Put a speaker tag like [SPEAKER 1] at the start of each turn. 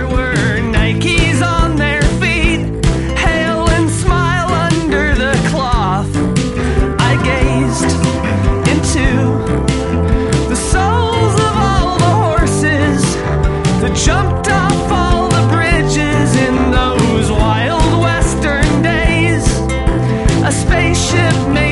[SPEAKER 1] there were Nikes on their feet, hail and smile under the cloth. I gazed into the souls of all the horses that jumped off all the bridges in those wild western days. A spaceship